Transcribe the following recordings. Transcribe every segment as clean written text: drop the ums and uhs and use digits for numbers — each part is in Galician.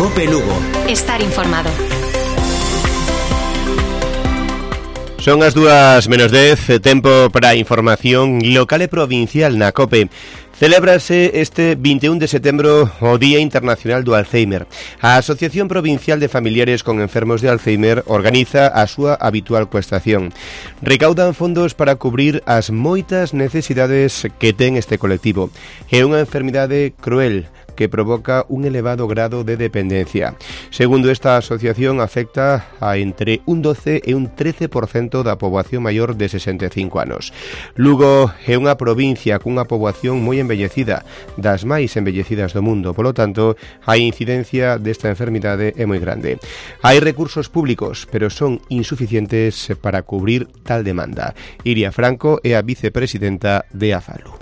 Cope Lugo. Estar informado. Son as 2:10, tempo para a información local e provincial na COPE. Celébrase este 21 de setembro o Día Internacional do Alzheimer. A Asociación Provincial de Familiares con Enfermos de Alzheimer organiza a súa habitual coestación. Recaudan fondos para cubrir as moitas necesidades que ten este colectivo. É unha enfermidade cruel que provoca un elevado grado de dependencia. Segundo esta asociación, afecta a entre un 12 e un 13% da poboación maior de 65 anos. Lugo é unha provincia cunha poboación moi envellecida, das máis envellecidas do mundo, polo tanto, a incidencia desta enfermidade é moi grande. Hai recursos públicos, pero son insuficientes para cubrir tal demanda. Iria Franco é a vicepresidenta de AFALU.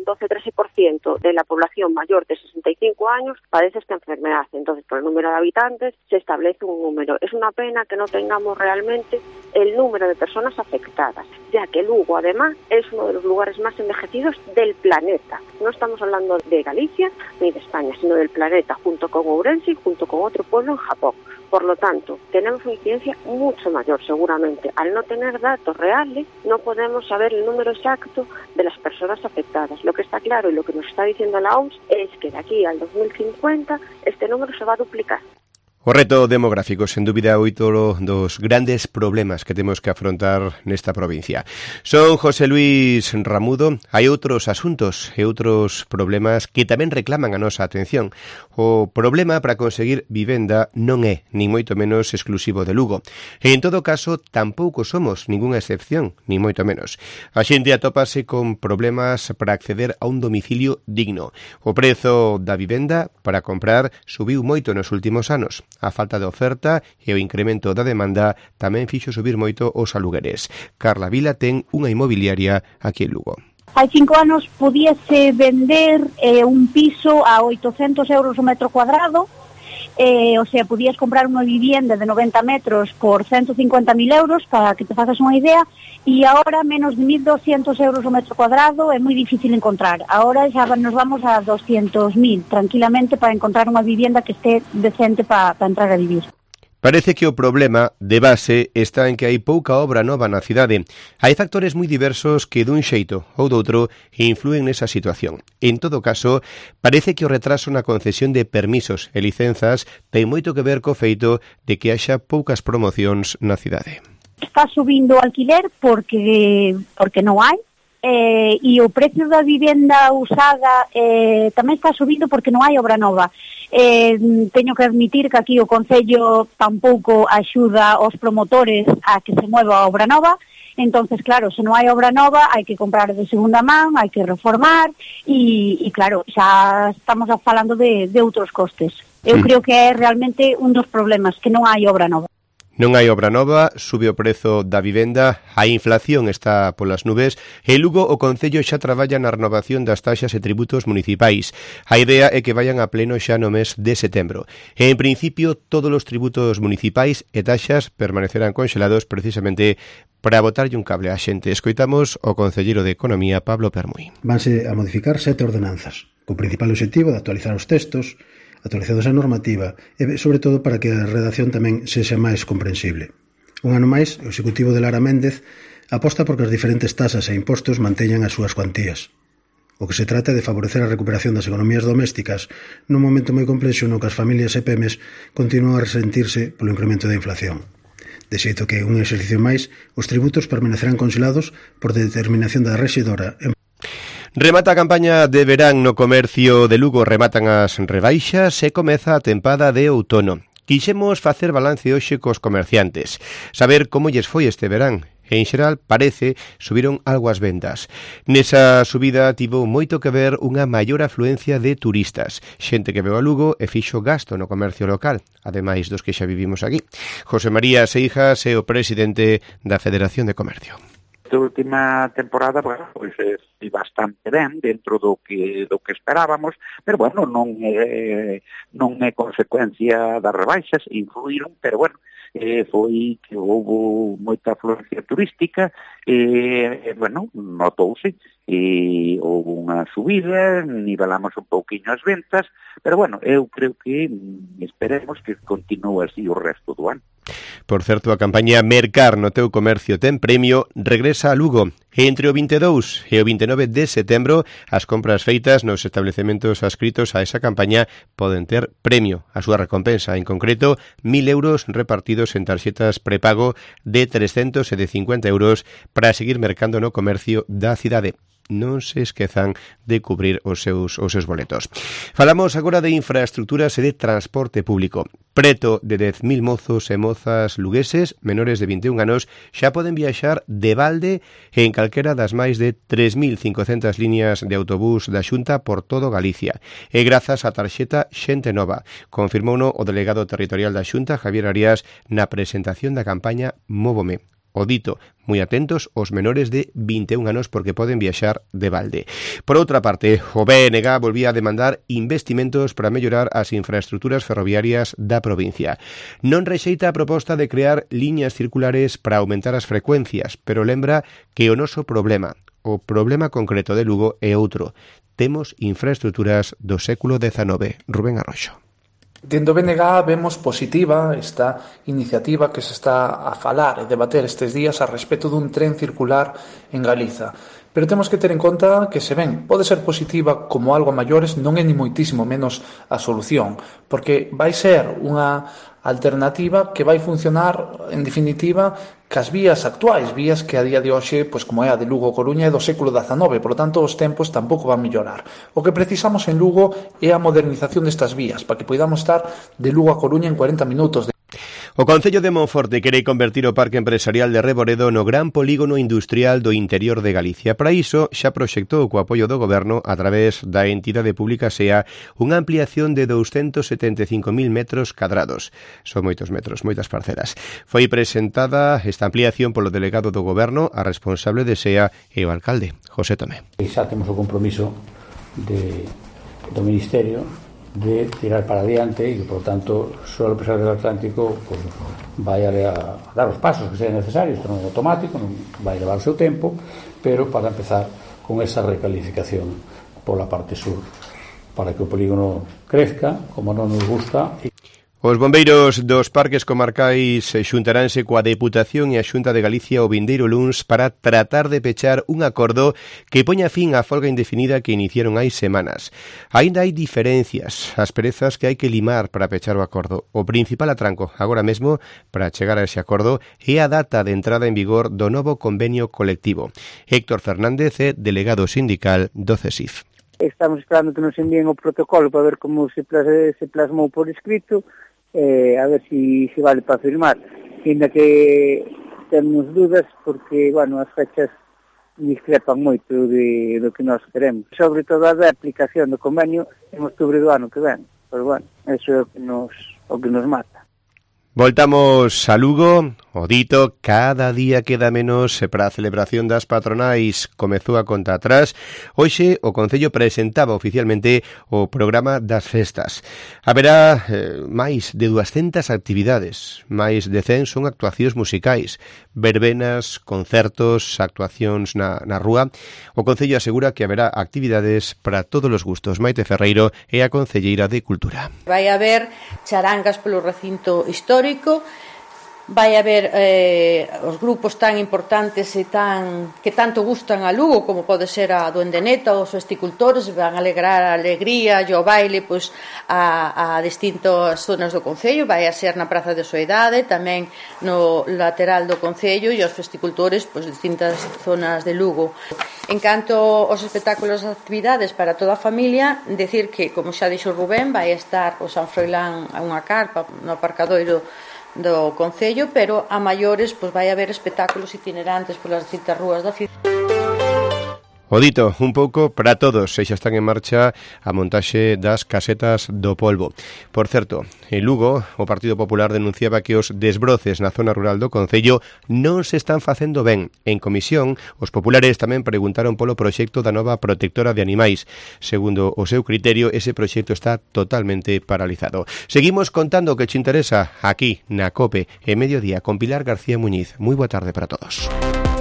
12-13% de la población mayor de 65 años padece esta enfermedad. Entonces, por el número de habitantes se establece un número. Es una pena que no tengamos realmente el número de personas afectadas, ya que Lugo, además, es uno de los lugares más envejecidos del planeta. No estamos hablando de Galicia ni de España, sino del planeta, junto con Ourense y junto con otro pueblo en Japón. Por lo tanto, tenemos una incidencia mucho mayor, seguramente. Al no tener datos reales, no podemos saber el número exacto de las personas afectadas. Lo que está claro y lo que nos está diciendo la OMS es que de aquí al 2050 este número se va a duplicar. O reto demográfico, sen dúbida, outro dos grandes problemas que temos que afrontar nesta provincia. Son José Luis Ramudo. Hai outros asuntos e outros problemas que tamén reclaman a nosa atención. O problema para conseguir vivenda non é, nin moito menos, exclusivo de Lugo. E, en todo caso, tampouco somos ningunha excepción, nin moito menos. A xente atópase con problemas para acceder a un domicilio digno. O prezo da vivenda para comprar subiu moito nos últimos anos. A falta de oferta e o incremento da demanda tamén fixo subir moito os alugueres. Carla Vila ten unha inmobiliaria aquí en Lugo. Hai 5 anos podíase vender un piso a 800 euros o metro cuadrado, o sea, podías comprar unha vivienda de 90 metros por 150.000 euros, para que te fagas unha idea, e agora menos de 1.200 euros o metro cuadrado é moi difícil encontrar. Agora xa nos vamos a 200.000 tranquilamente para encontrar unha vivienda que esté decente para entrar a vivir. Parece que o problema de base está en que hai pouca obra nova na cidade. Hai factores moi diversos que dun xeito ou doutro influen nesa situación. En todo caso, parece que o retraso na concesión de permisos e licenzas ten moito que ver co feito de que haxa poucas promocións na cidade. Está subindo o alquiler porque non hai, e o precio da vivenda usada tamén está subindo porque non hai obra nova. Teño que admitir que aquí o Concello tampouco axuda aos promotores a que se mueva a obra nova. Entonces, claro, se non hai obra nova, hai que comprar de segunda man, hai que reformar e claro, xa estamos falando de outros costes. Eu creo que é realmente un dos problemas, que non hai obra nova. Non hai obra nova, sube o prezo da vivenda, a inflación está polas nubes e Lugo o Concello xa traballa na renovación das taxas e tributos municipais. A idea é que vayan a pleno xa no mes de setembro. E, en principio, todos os tributos municipais e taxas permanecerán conxelados precisamente para botarlle un cable á xente. Escoitamos o concelleiro de Economía, Pablo Permuy. Vanse a modificar 7 ordenanzas, co principal obxectivo de actualizar os textos, actualizados a normativa e, sobre todo, para que a redacción tamén sexa máis comprensible. Un ano máis, o Executivo de Lara Méndez aposta porque as diferentes tasas e impostos manteñan as súas cuantías. O que se trata é de favorecer a recuperación das economías domésticas nun momento moi complexo no que as familias e PEMES continúan a resentirse polo incremento da inflación. De xeito que, un exercicio máis, os tributos permanecerán conxelados por determinación da rexedora. Remata a campaña de verán no comercio de Lugo, rematan as rebaixas e comeza a tempada de outono. Quixemos facer balance hoxe cos comerciantes, saber como lles foi este verán. En xeral, parece, subiron algo as vendas. Nesa subida tivo moito que ver unha maior afluencia de turistas, xente que veu a Lugo e fixo gasto no comercio local, ademais dos que xa vivimos aquí. José María Seijas é o presidente da Federación de Comercio. Esta última temporada, bueno, pois foi bastante ben dentro do que esperábamos, pero bueno, non é consecuencia das rebaixas, influíron, pero bueno, foi que houve moita afluencia turística, bueno, notouse, houve unha subida, nivelamos un pouquiño as ventas, pero bueno, eu creo que esperemos que continúe así o resto do ano. Por certo, a campaña Mercar no teu comercio ten premio regresa a Lugo. Entre o 22 e o 29 de setembro, as compras feitas nos establecementos adscritos a esa campaña poden ter premio. A súa recompensa, en concreto, 1.000 euros repartidos en tarxetas prepago de 300 e de 50 euros para seguir mercando no comercio da cidade. Non se esquezan de cubrir os seus boletos. Falamos agora de infraestructuras e de transporte público. Preto de 10.000 mozos e mozas lugueses menores de 21 anos xa poden viaxar de balde en calquera das máis de 3.500 líneas de autobús da Xunta por todo Galicia. E grazas á tarxeta Xente Nova, confirmouno o delegado territorial da Xunta, Javier Arias, na presentación da campaña Móvome. O dito, moi atentos os menores de 21 anos porque poden viaxar de balde. Por outra parte, o BNG volvía a demandar investimentos para mellorar as infraestructuras ferroviarias da provincia. Non rexeita a proposta de crear liñas circulares para aumentar as frecuencias, pero lembra que o noso problema, o problema concreto de Lugo é outro. Temos infraestructuras do século XIX. Rubén Arroxo. Dentro do BNG vemos positiva esta iniciativa que se está a falar e debater estes días a respecto dun tren circular en Galiza. Pero temos que ter en conta que, se ben pode ser positiva como algo a maiores, non é ni moitísimo menos a solución, porque vai ser unha alternativa que vai funcionar, en definitiva, cas vías actuais, vías que a día de hoxe, pois como é a de Lugo Coruña, é do século XIX, por lo tanto os tempos tampouco van mellorar. O que precisamos en Lugo é a modernización destas vías, para que podamos estar de Lugo a Coruña en 40 minutos. O Concello de Monforte quere convertir o Parque Empresarial de Reboredo no gran polígono industrial do interior de Galicia. Para iso, xa proxectou co apoio do Goberno, a través da entidade pública SEA, unha ampliación de 275.000 metros cadrados. Son moitos metros, moitas parcelas. Foi presentada esta ampliación polo delegado do Goberno, a responsable de SEA e o alcalde, José Tomé. Xa temos o compromiso do Ministerio de tirar para adiante e que, por tanto, só o empresario do Atlántico pues, vai a dar os pasos que sean necesarios. Isto non é automático, non vai levar o seu tempo, pero para empezar con esa recalificación pola parte sur, para que o polígono crezca, como non nos gusta. Os bombeiros dos parques comarcais xuntaranse coa Deputación e a Xunta de Galicia o vindeiro luns para tratar de pechar un acordo que poña fin á folga indefinida que iniciaron hai semanas. Aínda hai diferencias, asperezas que hai que limar para pechar o acordo. O principal atranco agora mesmo para chegar a ese acordo é a data de entrada en vigor do novo convenio colectivo. Héctor Fernández é delegado sindical do CESIF. Estamos esperando que nos envíen o protocolo para ver como se plasmou por escrito, a ver si vale para firmar. Ainda que temos dudas porque, bueno, as fechas discrepan moito do que nós queremos. Sobre todo a da aplicación do convenio en outubro do ano que ven. Pero, bueno, eso é o que nos mata. Voltamos a Lugo. O dito, cada día queda menos para a celebración das patronais. Comezou a conta atrás. Hoxe o Concello presentaba oficialmente o programa das festas. Haberá máis de 200 actividades. Máis de 100 son actuacións musicais, verbenas, concertos, actuacións na rúa. O Concello asegura que haberá actividades para todos os gustos. Maite Ferreiro é a concelleira de Cultura. Vai haber charangas polo recinto histórico, vai haber os grupos tan importantes e que tanto gustan a Lugo, como pode ser a Duende Neta, os festicultores, van a alegrar a alegría e o baile pois, a distintas zonas do Concello. Vai a ser na Praza de Soidade, tamén no lateral do Concello, e os festicultores pois, distintas zonas de Lugo. En canto aos espectáculos e actividades para toda a familia, decir que, como xa dixo Rubén, vai estar o San Froilán a unha carpa no aparcadoiro do Concello, pero a maiores pois vai haber espectáculos itinerantes polas distintas rúas da cidade. O dito, un pouco para todos, e xa están en marcha a montaxe das casetas do polvo. Por certo, en Lugo, o Partido Popular denunciaba que os desbroces na zona rural do concello non se están facendo ben. En comisión, os populares tamén preguntaron polo proxecto da nova protectora de animais. Segundo o seu criterio, ese proxecto está totalmente paralizado. Seguimos contando o que te interesa aquí na COPE, en Mediodía, con Pilar García Muñiz. Moi boa tarde para todos.